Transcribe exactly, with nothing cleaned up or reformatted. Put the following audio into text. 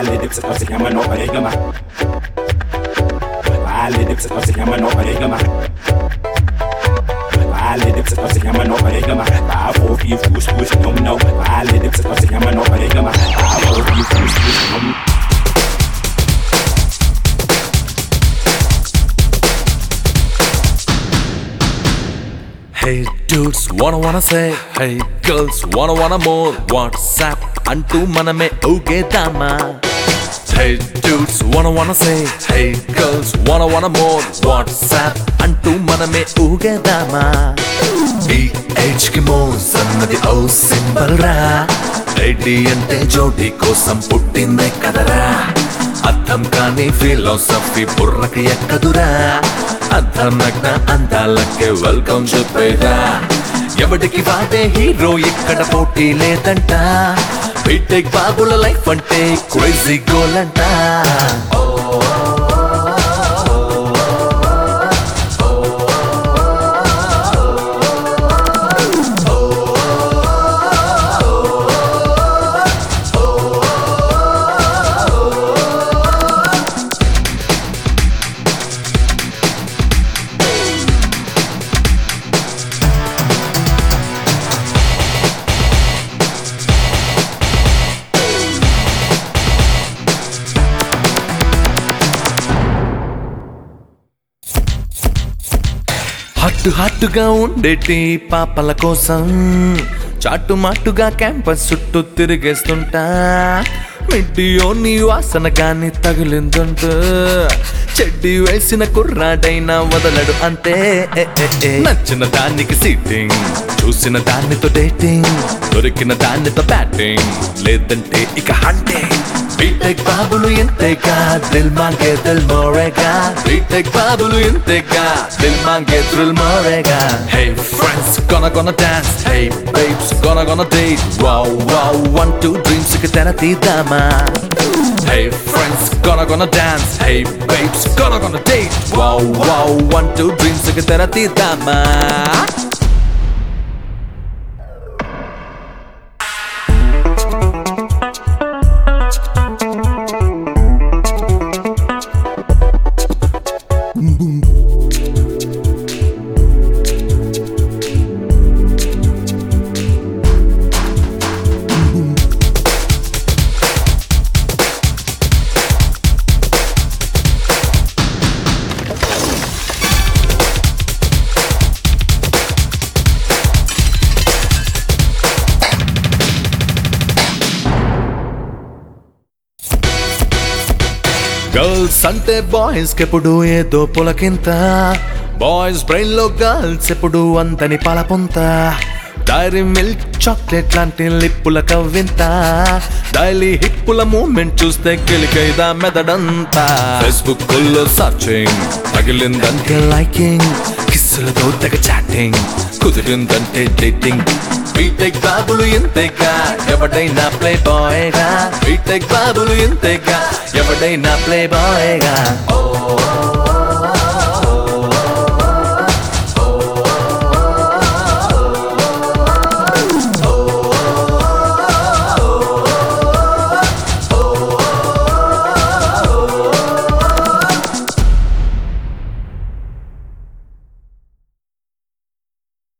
Vale de psa se llama no paregama. Vale de psa se llama no paregama. Vale de psa se llama no paregama. Ba fo fi fus fus no no. Vale de psa se llama no paregama. Ba fo fi fus fus no. Hey dudes, wanna wanna say, hey girls, wanna wanna more. WhatsApp అంటూ మనమే ఊగేద్దామా? Hey dudes, wanna wanna say, hey girls, wanna wanna more. WhatsApp అంటూ మనమే ఊగేద్దామా? ఈ age కి మోస్ అన్నది ఓ symbol రా. Ready అంటే జోడీ కోసం పుట్టిందే కదరా. అర్థం కాని ఫిలాసఫీ బుర్రకి ఎక్కదురా. అర్థం నగ్న అందాలకే వెల్కమ్ చెప్పేదా. ఎవడికి వాడే హీరో ఇక్కడ పోటీ లేదంట. బీటెక్ బాబుల లైఫ్ అంటే క్రేజీ గోల్ అంట. హట్టు హట్టుగా ఉండేటి పాపల కోసం చాటు మాటుగా క్యాంపస్ చుట్టూ తిరిగేస్తుంటా. మిడ్డియో నీ వాసన గాని తగిలిందంటే చెడ్డి వేసిన కుర్రాడైనా వదలడు అంతే. నచ్చిన దానికి సీటింగ్, చూసిన దానితో డేటింగ్, దొరికిన దానితో బ్యాటింగ్, లేదంటే ఇక హంటింగ్. బీటెక్ బాబులు ఎంతేగా దిల్ మాంగే దిల్ మోరేగా. బీటెక్ బాబులు ఎంతేగా దిల్ మాంగే థ్రిల్ మోరేగా. Hey friends, gonna gonna dance. Hey babes, gonna gonna date. Wow wow, one two dreams కి తెర తీద్దామా? Hey friends, gonna gonna dance. Hey babes, gonna gonna date. Wow wow, one two dreams కి తెర తీద్దామా? Girls అంటే boys కెప్పుడు ఏదో పులకింత. Boys brain లో girls ఎప్పుడు అంతని పాలపుంత. డైరీ మిల్క్ చాక్లెట్ లాంటి లిప్పుల కవ్వింత. డైలీ హిప్పుల మూమెంట్ చూస్తే కిలికైదా మెదడంతా. ఫేస్బుక్ లో సర్చింగ్, తగిలిందంటే లైకింగ్, కిస్సులతో తెగ చాటింగ్, కుదిరిందంటే డేటింగ్. బీటెక్ బాబులు ఎంతేగా ఎవడైనా ప్లే బాయ్గా. బీటెక్ బాబులు ఎంతేగా ఎవడైనా ప్లే బాయ్గా. ఓ